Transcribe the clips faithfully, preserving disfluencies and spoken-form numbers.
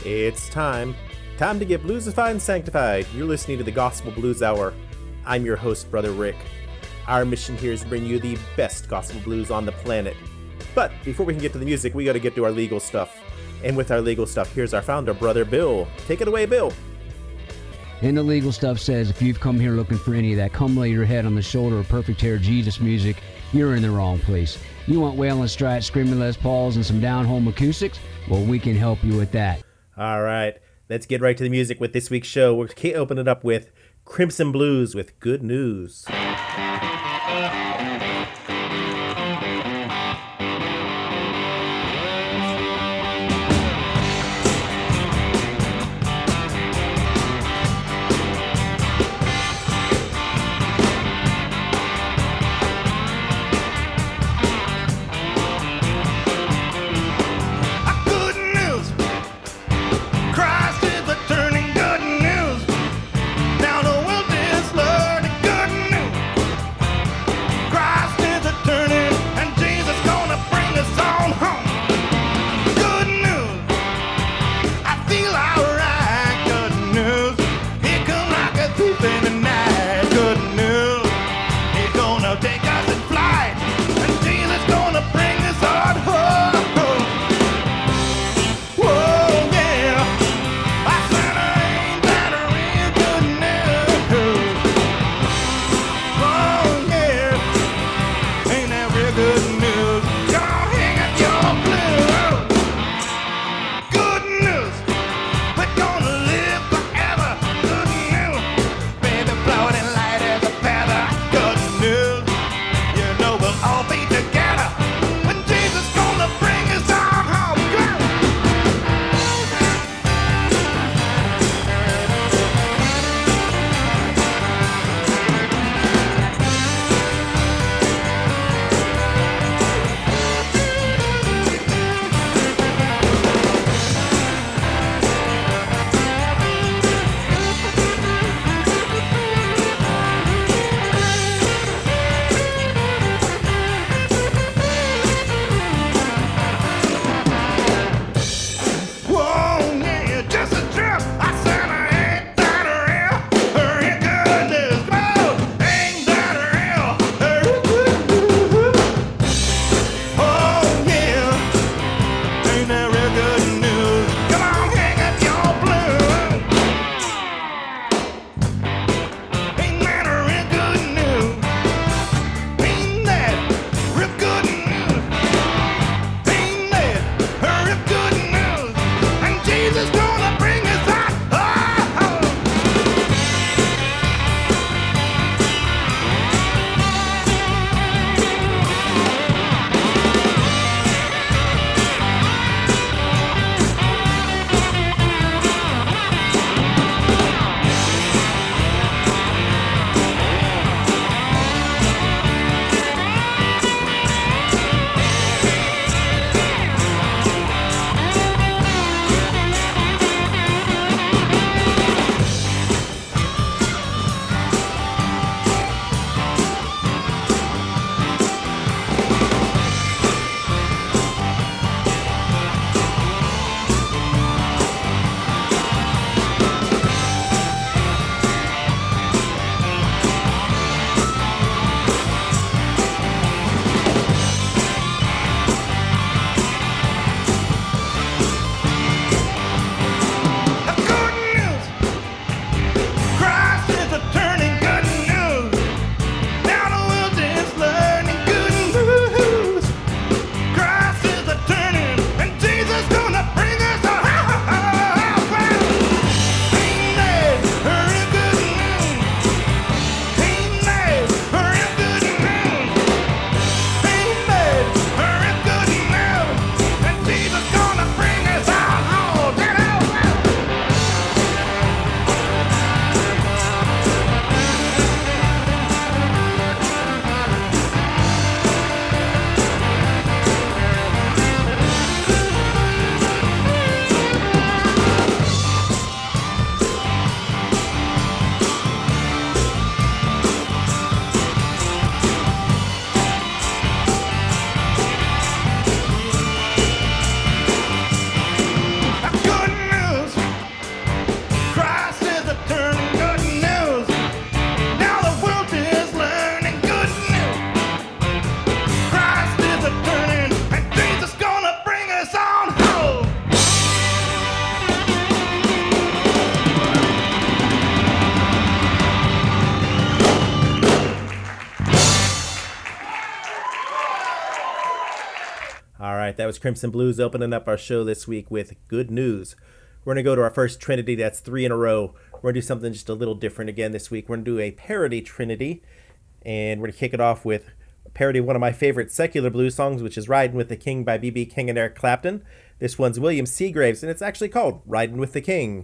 It's time. Time to get bluesified and sanctified. You're listening to the Gospel Blues Hour. I'm your host, Brother Rick. Our mission here is to bring you the best gospel blues on the planet. But before we can get to the music, we got to get to our legal stuff. And with our legal stuff, here's our founder, Brother Bill. Take it away, Bill. And the legal stuff says if you've come here looking for any of that come lay your head on the shoulder of perfect hair Jesus music, you're in the wrong place. You want wailing strats, screaming Les Pauls, and some down-home acoustics? Well, we can help you with that. All right, let's get right to the music with this week's show. We're going to open it up with Crimson Blues with Good News. All right, that was Crimson Blues opening up our show this week with Good News. We're going to go to our first Trinity. That's three in a row. We're going to do something just a little different again this week. We're going to do a parody Trinity, and we're going to kick it off with a parody of one of my favorite secular blues songs, which is Riding with the King by B B King and Eric Clapton. This one's William Seagraves, and it's actually called Riding with the King.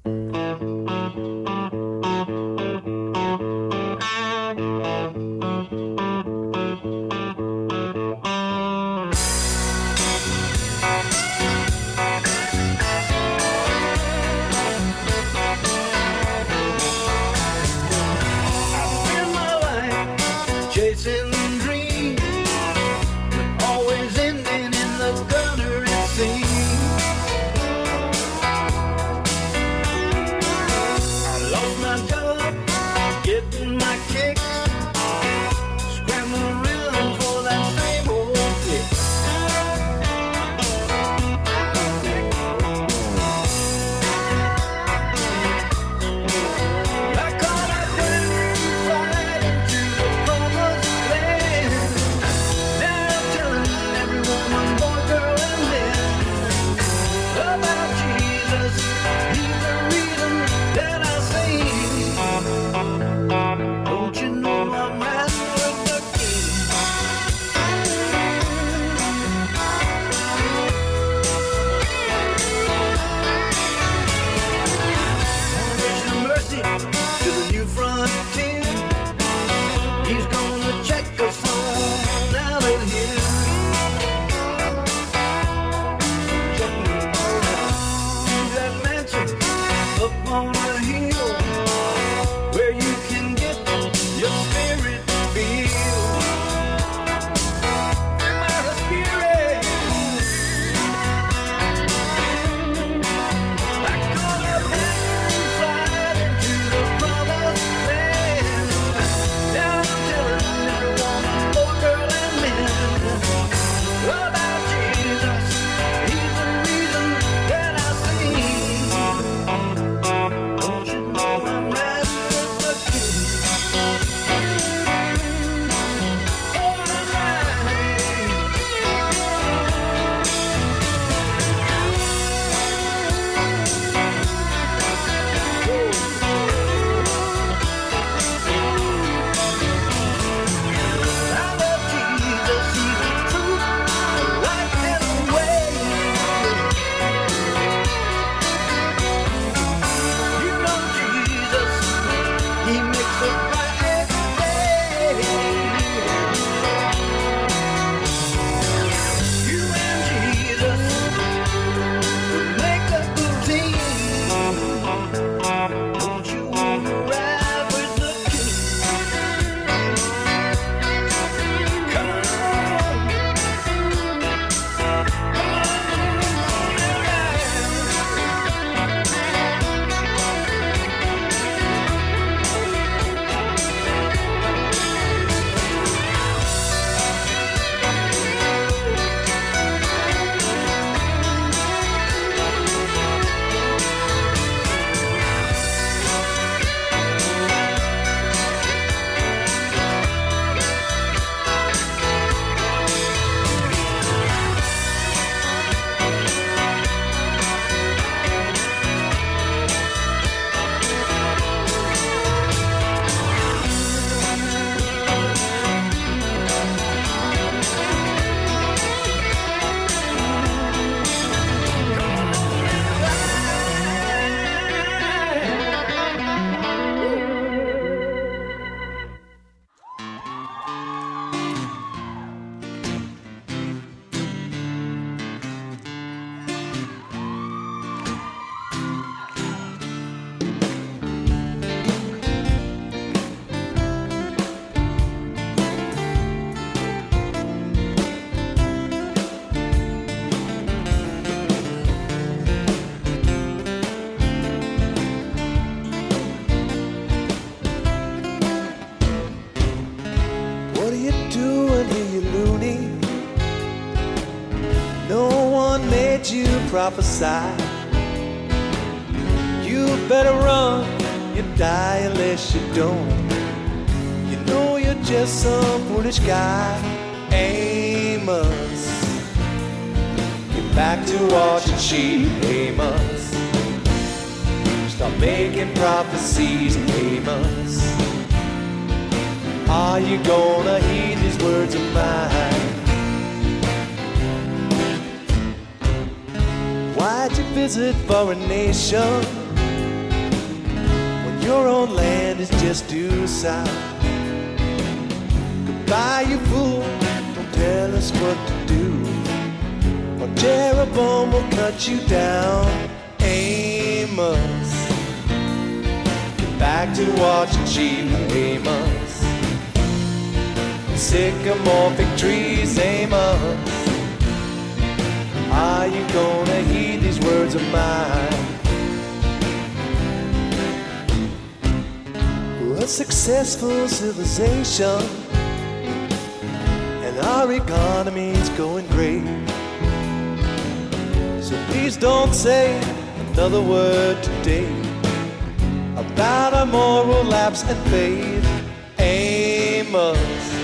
Prophesy. You better run, you die unless you don't. You know you're just some foolish guy. Amos, back to watching sheep, Amos. Stop making prophecies, Amos. Are you gonna heed these words of mine? Why'd you visit foreign nation when your own land is just due south? Goodbye, you fool, don't tell us what to do, or Jeroboam will cut you down. Amos, get back to watching sheep, Amos. Sycamore fig trees, Amos. Are you gonna heed these words of mine? We're a successful civilization, and our economy's going great. So please don't say another word today about our moral lapse and faith, Amos.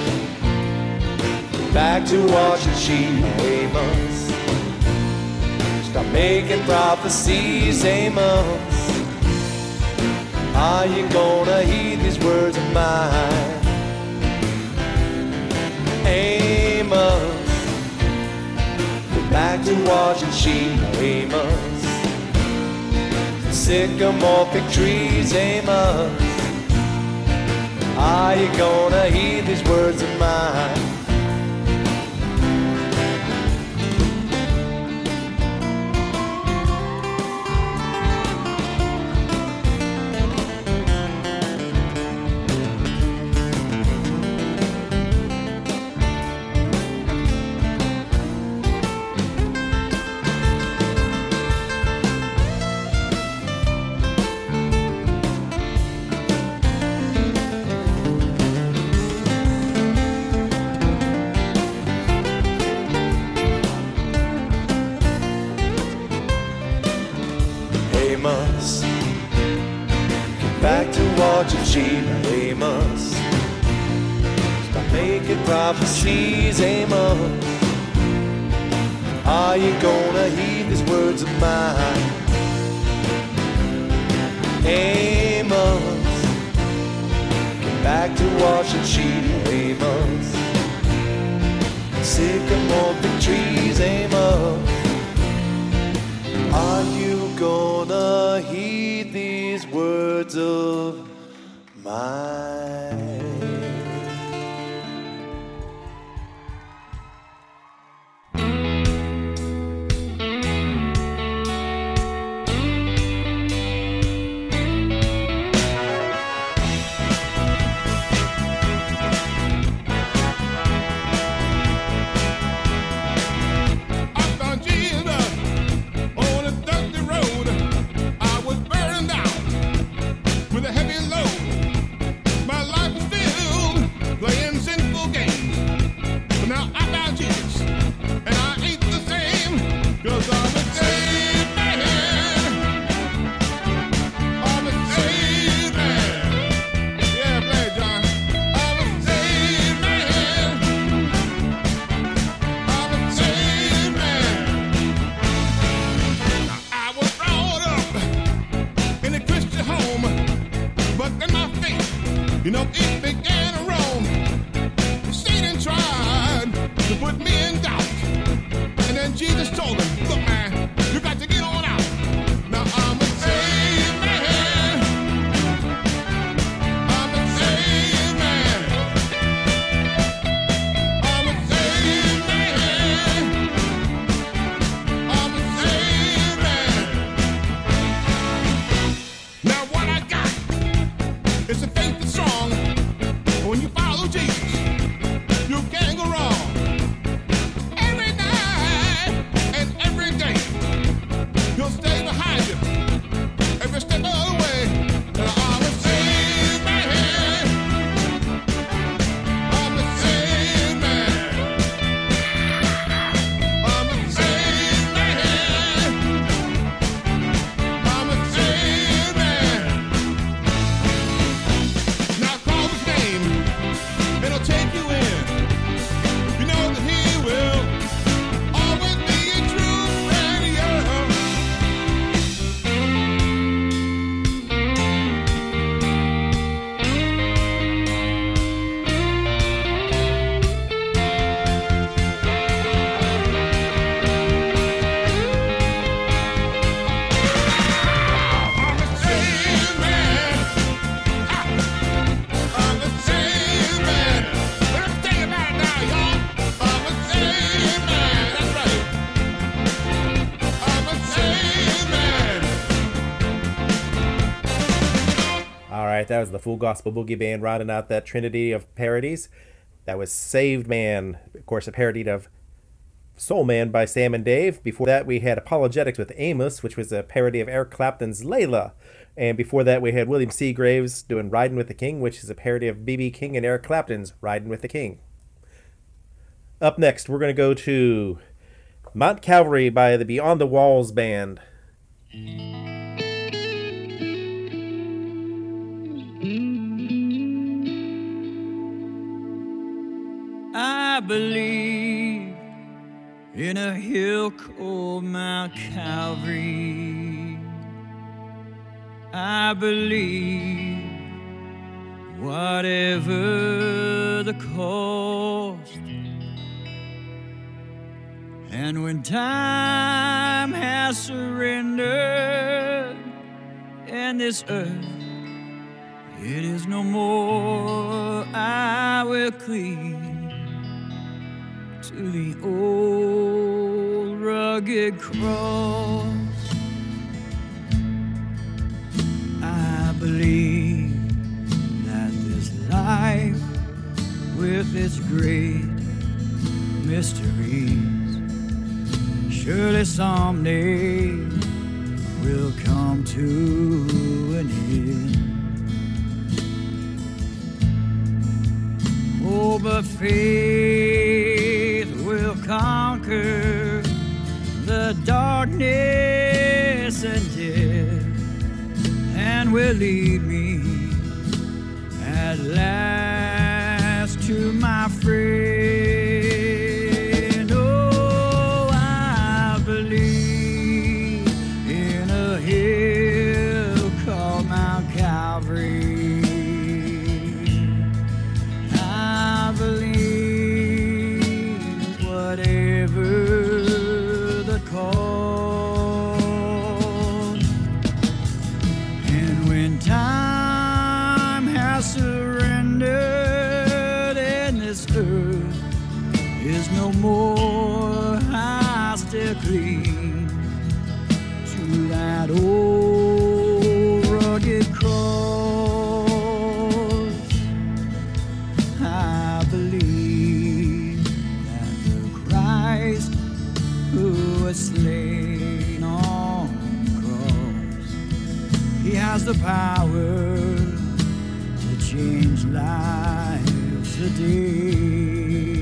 Back to watching sheep, Amos. Stop making prophecies, Amos. Are you gonna heed these words of mine? Amos. Back to watching sheep, Amos. Sycamore fig trees, Amos. Are you gonna heed these words of mine? Amos, get back to watching sheep, Amos. Stop making prophecies, Amos. Are you gonna heed these words of mine? Amos, get back to watching sheep, Amos. Sycamore fig trees, Amos. Are you gonna heed these words of mine? You know, it began in Rome. Satan tried to put me in doubt. And then Jesus told him, look, man, you got to get on out. Now I'm a saved man. I'm a saved man. I'm a saved man. I'm a saved man. Now what I got is a faith that's strong. When you follow Jesus, you can't go wrong. right, that was the Full Gospel Boogie Band rounding out that trinity of parodies. That was Saved Man, of course, a parody of Soul Man by Sam and Dave. Before that, we had Apologetics with Amos, which was a parody of Eric Clapton's Layla. And before that, we had William Seagraves doing Riding with the King, which is a parody of B B King and Eric Clapton's Riding with the King. Up next, we're going to go to Mount Calvary by the Beyond the Walls Band. I believe in a hill called Mount Calvary. I believe whatever the cost. And when time has surrendered and this earth, it is no more, I will cleave to the old rugged cross. I believe that this life with its great mysteries surely someday will come to an end. Oh, but faith will conquer the darkness and death, and will lead me at last to my friend. Oh, I believe in a hill called Mount Calvary. I believe whatever the cost. And when time has surrendered and this earth is no more, I still cling to that old rugged cross. I believe that the Christ who was slain on the cross, he has the power to change lives today.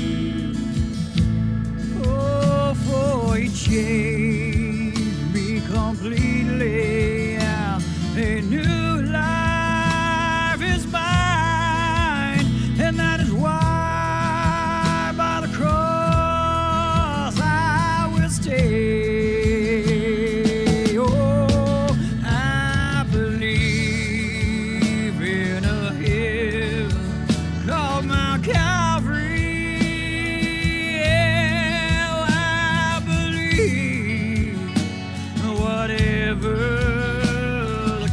Oh, for he changed me completely, and a new life is mine, and that is why by the cross I will stay. Oh, I believe in a hill called Mount Calvary. Yeah, I believe whatever the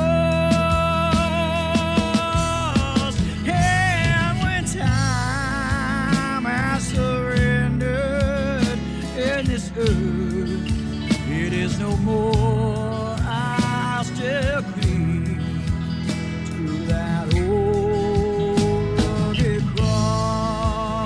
cost. And when time has surrendered in this earth, it is no more, I still cling to that old rugged cross.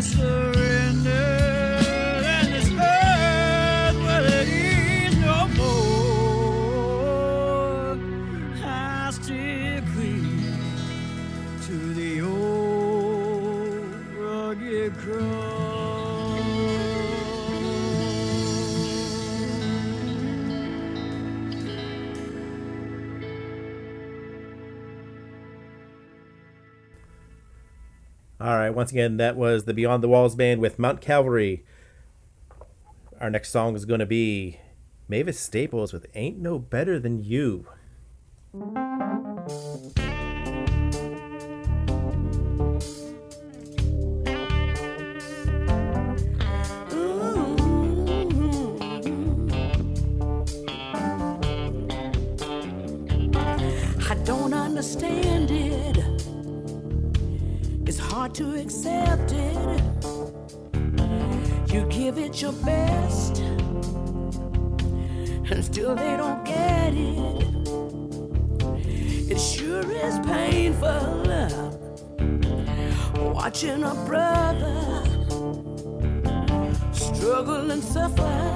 surrender. And this earth, well, it is no more. I still cling to the old rugged cross. All right, once again, that was the Beyond the Walls Band with Mount Calvary. Our next song is going to be Mavis Staples with Ain't No Better Than You. I don't understand it. It's hard to accept it. You give it your best, and still they don't get it. It sure is painful watching a brother struggle and suffer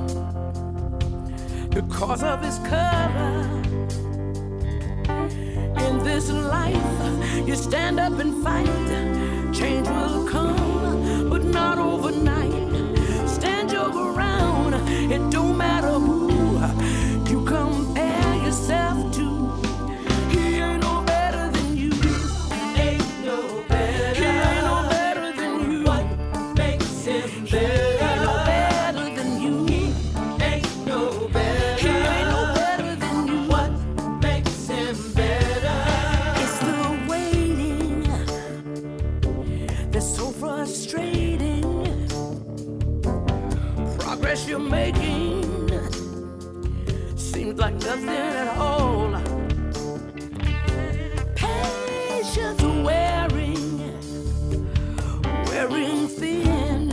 because of his cover. In this life, you stand up and fight. Change will come, but not overnight. Stand your ground, it don't matter who you compare yourself to. He ain't no better than you. Ain't no better. He ain't no better than you. What makes him better? He ain't no better than you. Ain't no better. He ain't no better than you. What makes him better? It's the waiting that's so frustrating. Progress you're making seems like nothing at all. Patience wearing, wearing thin.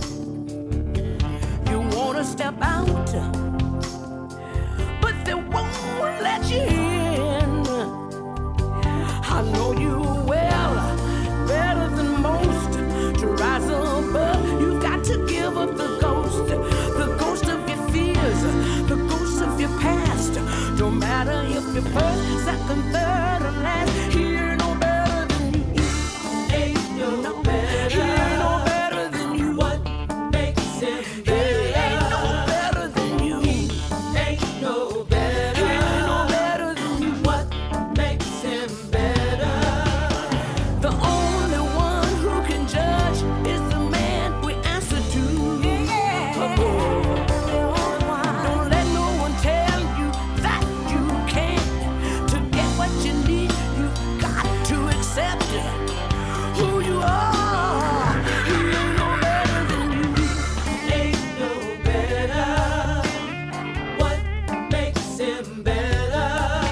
You wanna step out, but they won't let you in. I know you well, better than most. To rise above, you've got to give up the ghost, the ghost of your fears, the ghost of your past. No matter if you're first, second, third, or last, he ain't no better than you. Ain't no better. He ain't no better than you. What makes him better? He ain't no better than you. Ain't no better. He ain't no better than you. What makes him better? The only one who can judge is the man we answer to. Don't let no one tell you that you can't. To get what you need, you've got to accept who you are. He ain't no better than you. Ain't no better. What makes him better?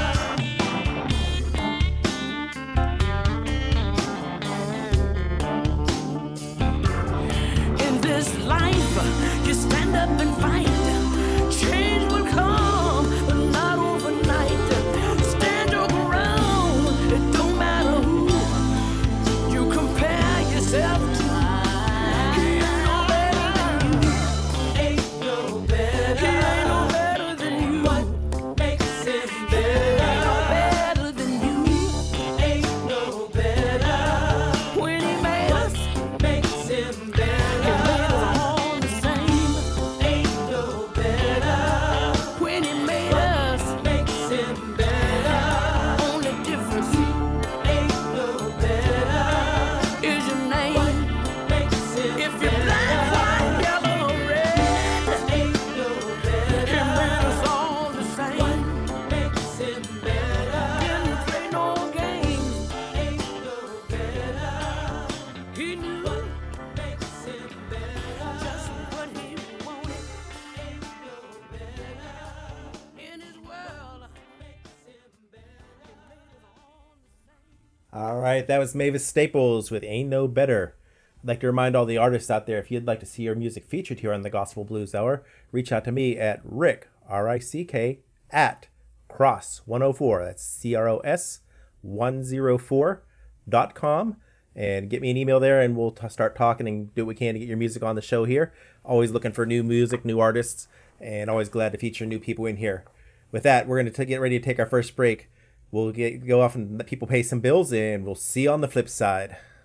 In this life, you stand up and fight. Change will come, but not overnight. Stand your ground, it don't matter who you compare yourself to. He ain't no better than you. Ain't no better. He ain't no better than you. What makes him better? Ain't no better than you. Ain't no better. When he made us, makes him better. He made us all the same. Ain't no better. When he made us, makes him better. Only difference, ain't no better, is your name. Makes him if you're black, white, yellow, or red, ain't no better. He made us all the same. What makes him better? Didn't play no games. Ain't no better. He knew what makes him better. Just what he wanted. Ain't no better. In his world, makes him better. He made us all the same. All right, that was Mavis Staples with Ain't No Better. I'd like to remind all the artists out there, if you'd like to see your music featured here on the Gospel Blues Hour, reach out to me at Rick, R I C K, at Cross one oh four. That's C R O S one oh four dot com. and get me an email there, and we'll t- start talking and do what we can to get your music on the show here. Always looking for new music, new artists, and always glad to feature new people in here. With that, we're going to get ready to take our first break. We'll get go off and let people pay some bills, and we'll see you on the flip side.